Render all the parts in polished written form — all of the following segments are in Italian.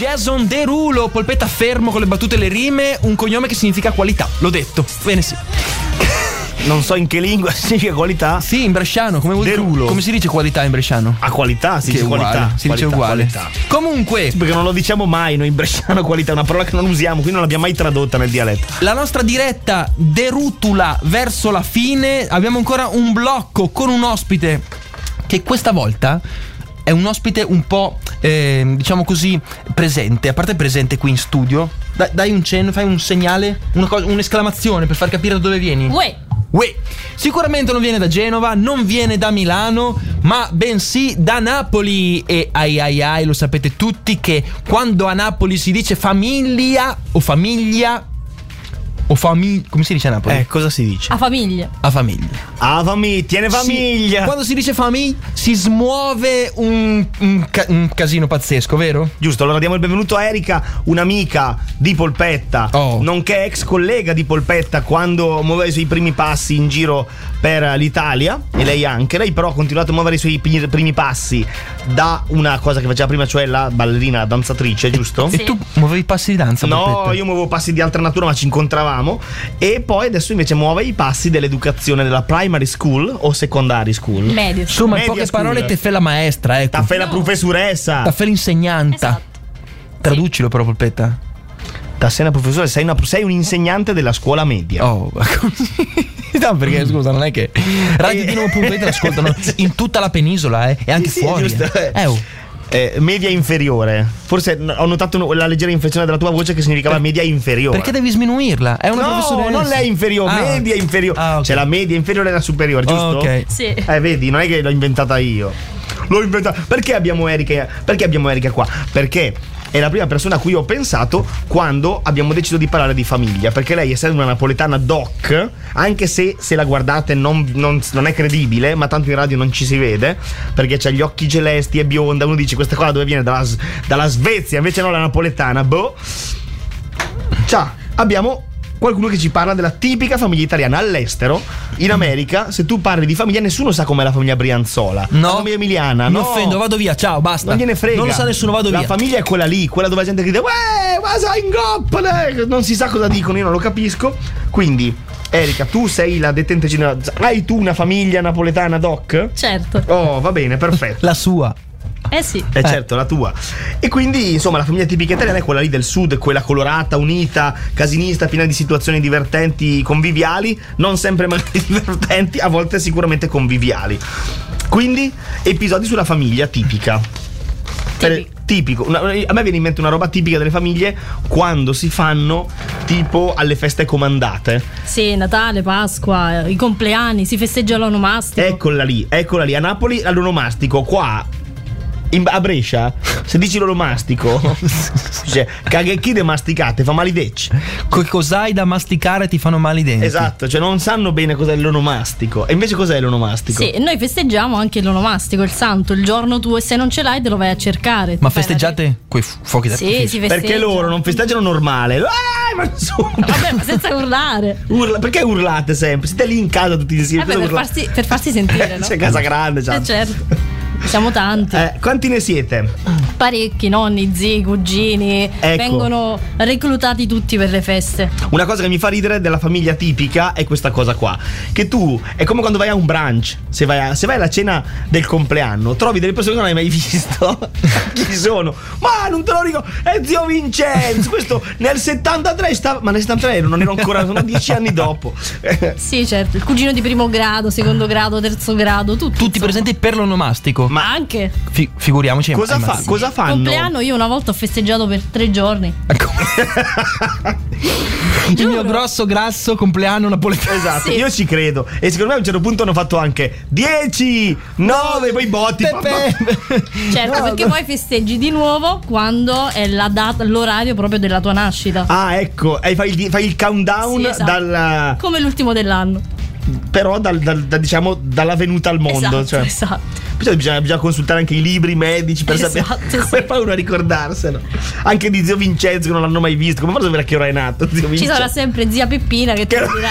Jason Derulo, polpetta fermo con le battute e le rime, un cognome che significa qualità. L'ho detto. Bene, sì. Non so in che lingua significa qualità. Sì, in bresciano, come vuol Derulo. Come si dice qualità in bresciano? A qualità si dice qualità. Si dice uguale. Qualità. Comunque, Perché non lo diciamo mai noi in bresciano qualità, è una parola che non usiamo, quindi non l'abbiamo mai tradotta nel dialetto. la nostra diretta derutula verso la fine. Abbiamo ancora un blocco con un ospite che questa volta è un ospite un po' diciamo così presente. A parte presente qui in studio, dai un cenno, fai un segnale, un'esclamazione per far capire da dove vieni. Uè. Sicuramente non viene da Genova, non viene da Milano, ma bensì da Napoli. E ai, lo sapete tutti che quando a Napoli si dice famiglia o famiglia come si dice a Napoli? Cosa si dice? A famiglia. A famiglia. Ah, tiene famiglia. Sì, quando si dice famiglia si smuove un casino pazzesco, vero? Giusto, allora diamo il benvenuto a Erika, un'amica di Polpetta, nonché ex collega di Polpetta quando muoveva i suoi primi passi in giro per l'Italia. E lei anche. Lei però ha continuato a muovere i suoi primi passi da una cosa che faceva prima, cioè la ballerina danzatrice, giusto? E tu muovevi i passi di danza? No, Polpetta? io muovevo passi di altra natura, ma ci incontravamo. E poi adesso invece muove i passi dell'educazione della primary school o secondary school. Medio. Insomma, in Media poche school. parole te fai la maestra, ecco. T'ha fai la professoressa. Te fai l'insegnanta. Esatto. Traducilo però, Polpetta. Da sei una professore, sei un insegnante della scuola media. Oh, ma così. No, perché scusa, non è che Radio.it l'ascoltano in tutta la penisola, e anche Sì, fuori. giusto. Oh. Media inferiore. Forse ho notato la leggera inflessione della tua voce che significava media inferiore. Perché devi sminuirla? È una No, professoressa. non è inferiore, media inferiore. Ok. C'è la media inferiore e la superiore, giusto? Ok. Sì. Vedi, non è che l'ho inventata io. L'ho inventata. Perché abbiamo Erika qua? Perché è la prima persona a cui ho pensato quando abbiamo deciso di parlare di famiglia. Perché lei, essendo una napoletana doc, anche se la guardate non è credibile, ma tanto in radio non ci si vede, perché c'ha gli occhi celesti e bionda. Uno dice questa qua dove viene? Dalla Svezia, invece no, la napoletana. Abbiamo qualcuno che ci parla della tipica famiglia italiana. All'estero, in America, se tu parli di famiglia, nessuno sa com'è la famiglia Brianzola, No. la famiglia emiliana. Mi no. offendo, vado via, ciao, basta. Non gliene frega. Non lo sa nessuno, vado via. La famiglia è quella lì, quella dove la gente grida "Uè, ma sei in goppole!" Non si sa cosa dicono, io non lo capisco. Quindi, Erika, tu sei la detentrice. Hai tu una famiglia napoletana doc? Certo. Oh, va bene, perfetto. La sua. Sì. Certo, la tua. E quindi, insomma, la famiglia tipica italiana è quella lì del sud, quella colorata, unita, casinista, piena di situazioni divertenti, conviviali, non sempre magari divertenti, a volte sicuramente conviviali. Quindi, episodi sulla famiglia tipica. Tipico. A me viene in mente una roba tipica delle famiglie quando si fanno tipo alle feste comandate. Sì, Natale, Pasqua, i compleanni, si festeggia l'onomastico. Eccola lì. A Napoli all'onomastico, qua a Brescia, se dici l'onomastico, cioè, caghe de masticate, fa male i decci. Cos'hai da masticare ti fanno male i denti. Esatto, cioè non sanno bene cos'è l'onomastico. E invece cos'è l'onomastico? Sì, noi festeggiamo anche l'onomastico, il santo, il giorno tuo, e se non ce l'hai te lo vai a cercare. Ma festeggiate quei fuochi d'artificio? Sì, si festeggia. Perché loro non festeggiano normale. Ma insomma. Vabbè, ma senza urlare. Perché urlate sempre? Siete lì in casa tutti insieme. Per farsi sentire, no? C'è casa grande, già. Certo. Siamo tanti. Quanti ne siete? Parecchi, nonni, zii, cugini. Ecco. Vengono reclutati tutti per le feste. Una cosa che mi fa ridere della famiglia tipica è questa cosa qua. Che tu, è come quando vai a un brunch. Se vai alla cena del compleanno, trovi delle persone che non hai mai visto. Chi sono? Ma non te lo ricordo. È zio Vincenzo. Questo nel 73 stava. Ma nel 73 non ero ancora, sono 10 anni dopo. Sì, certo. Il cugino di primo grado, secondo grado, terzo grado, tutti presenti per l'onomastico. Ma anche figuriamoci. Cosa fanno? compleanno io una volta ho festeggiato per 3 giorni. Il mio grosso grasso compleanno napoletano. Esatto, Sì. io ci credo. E secondo me a un certo punto hanno fatto anche 10, 9, poi botti. Certo, No, perché no. poi festeggi di nuovo quando è la data, l'orario proprio della tua nascita. Ah, ecco, e fai il countdown Sì, esatto. Come l'ultimo dell'anno. però diciamo dalla venuta al mondo. Esatto. Cioè, bisogna consultare anche i libri medici per sapere come fa uno a ricordarselo. Anche di zio Vincenzo che non l'hanno mai visto. Come fa a sapere a che ora è nato zio Vincenzo? Ci sarà sempre zia Peppina che ti dirà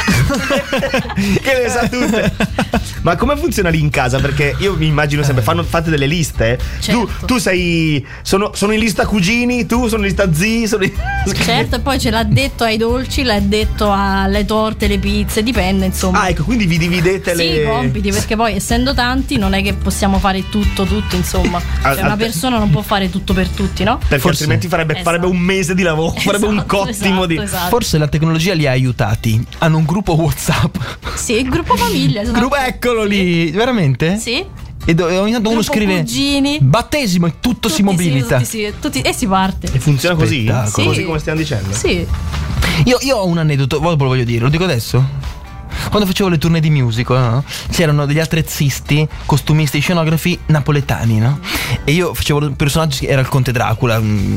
che le sa tutte. Ma come funziona lì in casa? Perché io mi immagino sempre fate delle liste. Certo. Tu sei sono in lista cugini, tu sono in lista zii, certo, e poi ce l'ha detto ai dolci, l'ha detto alle torte, le pizze, dipende insomma. Ah, ecco, quindi vi dividete sì, i compiti, perché poi essendo tanti non è che possiamo fare tutto insomma. Cioè una persona non può fare tutto per tutti, no? Perché altrimenti farebbe un mese di lavoro, farebbe un cottimo di. Esatto. Forse la tecnologia li ha aiutati. Hanno un gruppo WhatsApp. Sì, il gruppo famiglia. Eccolo lì, veramente? Sì. E ogni tanto uno scrive cugini, battesimo e tutto si mobilita. Tutti, e si parte. E funziona così? Spettacolo. Così come stiamo dicendo? Sì. Io ho un aneddoto, lo voglio dire, lo dico adesso? Quando facevo le tournée di musical, no? C'erano degli attrezzisti, costumisti, scenografi napoletani, no? E io facevo personaggi che era il conte Dracula,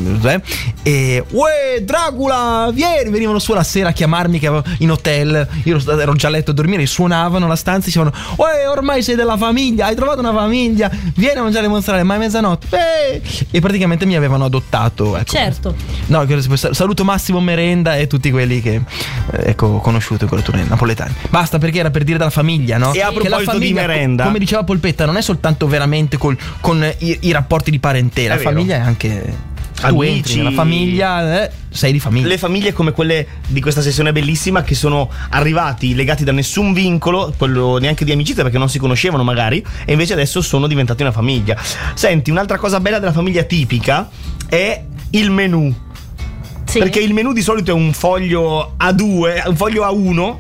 e uè Dracula, vieni! Venivano su la sera a chiamarmi che avevo in hotel, io ero già a letto a dormire, suonavano la stanza e dicevano uè, ormai sei della famiglia, hai trovato una famiglia, vieni a mangiare mozzarella, ma è mezzanotte, e praticamente mi avevano adottato, ecco. Certo. No, saluto Massimo Merenda e tutti quelli che ho conosciuto in quelle tournée napoletane. Basta, perché era per dire dalla famiglia, no? E a proposito di merenda, come diceva Polpetta, non è soltanto veramente con i rapporti di parentela, la famiglia è anche tu entri nella famiglia, sei di famiglia. Le famiglie come quelle di questa sessione bellissima, che sono arrivati legati da nessun vincolo, quello neanche di amicizia, perché non si conoscevano magari, e invece adesso sono diventati una famiglia. Senti, un'altra cosa bella della famiglia tipica è il menù. Sì. Perché il menù di solito è un foglio A2, un foglio A1,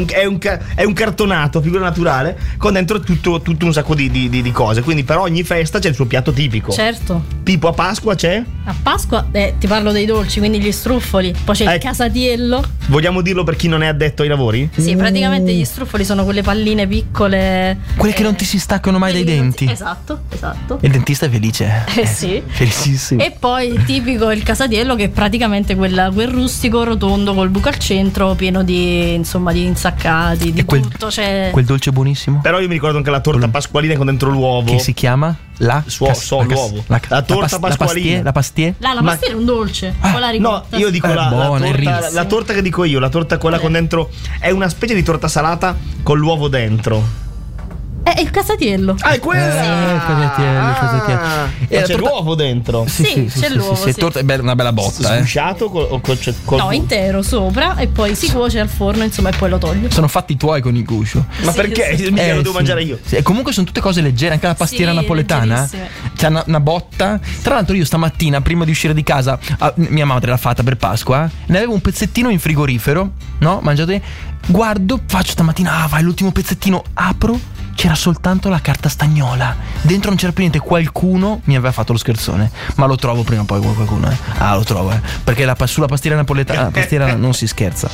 è un cartonato, figura naturale, con dentro tutto un sacco di cose. Quindi per ogni festa c'è il suo piatto tipico. Certo. Tipo a Pasqua c'è? A Pasqua ti parlo dei dolci, quindi gli struffoli. Poi c'è il casatiello. Vogliamo dirlo per chi non è addetto ai lavori? Sì, praticamente gli struffoli sono quelle palline piccole, quelle che non ti si staccano mai dai denti. Esatto. Il dentista è felice. Sì. Felicissimo. E poi tipico il casatiello, che è praticamente quel rustico rotondo col buco al centro, pieno di insaccati, di tutto. Quel dolce buonissimo. Però io mi ricordo anche la torta pasqualina con dentro l'uovo. Che si chiama? L'uovo. La torta pasqualina. La pastier? La pastier è un dolce. Con la ricotta. No, io dico la torta che dico io, la torta quella con dentro, è una specie di torta salata con l'uovo dentro. È il casatiello. Ah, è quella! Il casatiello. E c'è l'uovo dentro. Sì, c'è l'uovo. Sì. Torta, è una bella botta. Sgusciato no, intero sopra, e poi si cuoce al forno, insomma, e poi lo togli. Sono fatti i tuoi con il guscio. Ma perché? Mica lo devo mangiare io. Sì. E comunque sono tutte cose leggere, anche la pastiera napoletana. C'è una botta. Tra l'altro io stamattina, prima di uscire di casa, mia madre l'ha fatta per Pasqua, ne avevo un pezzettino in frigorifero, no? Mangiate. Guardo, faccio stamattina, vai l'ultimo pezzettino, apro. C'era soltanto la carta stagnola. Dentro non c'era più niente. Qualcuno mi aveva fatto lo scherzone. Ma lo trovo prima o poi qualcuno. Lo trovo. Perché sulla pastiera napoletana non si scherza.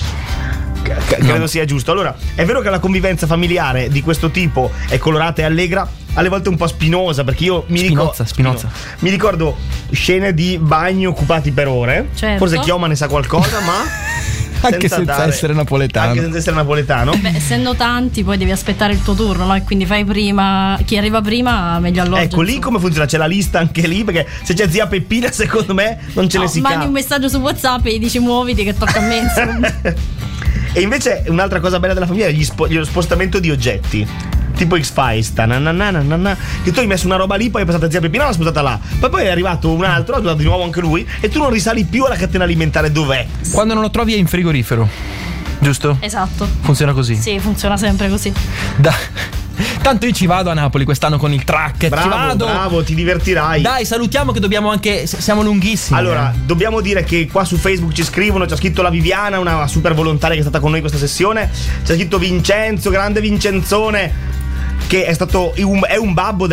Credo sia giusto. Allora, è vero che la convivenza familiare di questo tipo è colorata e allegra, alle volte un po' spinosa, perché io Spinoza. mi ricordo scene di bagni occupati per ore. Certo. Forse Chioma ne sa qualcosa, ma anche senza essere napoletano. Beh, essendo tanti, poi devi aspettare il tuo turno, no? E quindi fai prima. Chi arriva prima meglio alloggia. Ecco, lì come funziona? C'è la lista anche lì, perché se c'è zia Peppina, secondo me non ce ne si mandi un messaggio su WhatsApp e gli dici muoviti che tocca a me, insomma. E invece un'altra cosa bella della famiglia è lo spostamento di oggetti. Tipo X-Files, che tu hai messo una roba lì, poi è passata zia Peppina, l'ha spostata là. Poi è arrivato un altro, l'ha spostato di nuovo anche lui, e tu non risali più alla catena alimentare. Dov'è? Quando non lo trovi è in frigorifero, giusto? Esatto. Funziona così? Sì, funziona sempre così. Tanto io ci vado a Napoli quest'anno con il track. Bravo, ti divertirai. Dai, salutiamo che dobbiamo anche. Siamo lunghissimi. Allora, dobbiamo dire che qua su Facebook ci scrivono. C'ha scritto la Viviana, una super volontaria che è stata con noi questa sessione. C'ha scritto Vincenzo, grande Vincenzone, che è un babbo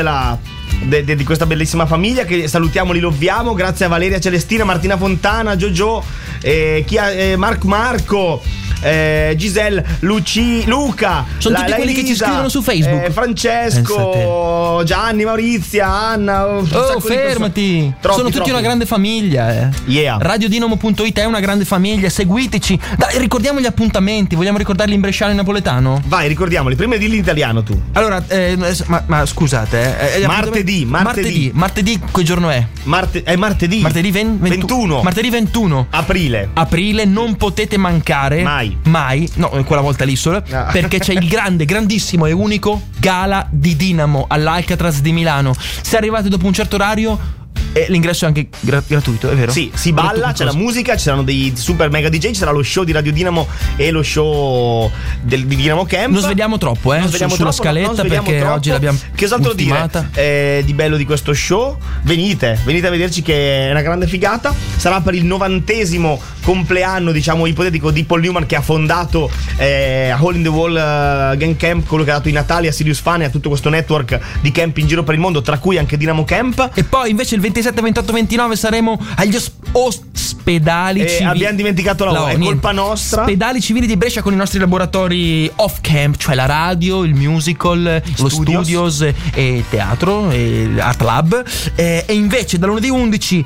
di questa bellissima famiglia, che salutiamo, li loviamo. Grazie a Valeria Celestina, Martina Fontana, Giorgio, Marco, Giselle, Luca, Sono tutti quelli che ci scrivono su Facebook. Francesco, Gianni, Maurizia, Anna. Oh, fermati! Sono tutti una grande famiglia. Yeah. Radiodinamo.it è una grande famiglia, seguiteci. Dai, ricordiamo gli appuntamenti. Vogliamo ricordarli in bresciano e in napoletano? Vai, ricordiamoli. Prima dilli in italiano tu. Allora, ma scusate, martedì che giorno è? È martedì. Martedì 21. Martedì 21 aprile non potete mancare mai. No, quella volta lì solo. No. Perché c'è il grandissimo e unico gala di Dinamo all'Alcatraz di Milano. Se arrivate dopo un certo orario, l'ingresso è anche gratuito, è vero? Sì, si balla, c'è la musica, ci saranno dei super mega DJ, ci sarà lo show di Radio Dinamo e lo show di Dinamo Camp. Non sveliamo troppo, sulla scaletta, perché troppo. Oggi l'abbiamo che esatto dire di bello di questo show. Venite a vederci, che è una grande figata. Sarà per il 90° compleanno, diciamo, ipotetico di Paul Newman, che ha fondato Hole in the Wall Gang Camp, quello che ha dato i Natali a Sirius Fan e a tutto questo network di camp in giro per il mondo, tra cui anche Dinamo Camp. E poi invece il 27, 28, 29 saremo agli ospedali civili. Abbiamo dimenticato è colpa nostra. Ospedali civili di Brescia, con i nostri laboratori off camp, cioè la radio, il musical, lo studios e teatro e art lab. E invece da lunedì 11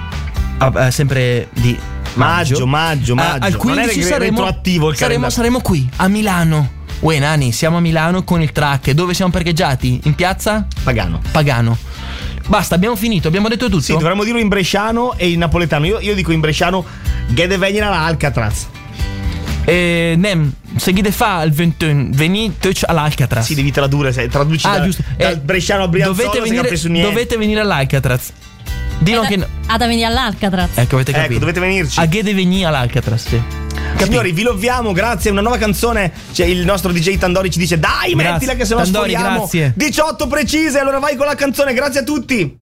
sempre di maggio al 15 saremo qui a Milano. Uè nani, siamo a Milano con il track. Dove siamo parcheggiati? In piazza? Pagano. Basta, abbiamo finito, abbiamo detto tutto. Sì, dovremmo dirlo in bresciano e in napoletano. Io dico in bresciano Gede venire all'Alcatraz. Nem, se Gede fa il 21 venite all'Alcatraz. Sì, devi tradurre, traduci giusto. Dal bresciano a Brianzola. Dovete venire all'Alcatraz. Dillo che ad venire all'Alcatraz. Ecco, avete capito. Ecco, dovete venirci. A Gede venire all'Alcatraz, sì. Signori, vi loviamo, grazie. Una nuova canzone. Il nostro DJ Tandori ci dice: dai, mettila che se no sforiamo. 18 precise. Allora vai con la canzone. Grazie a tutti.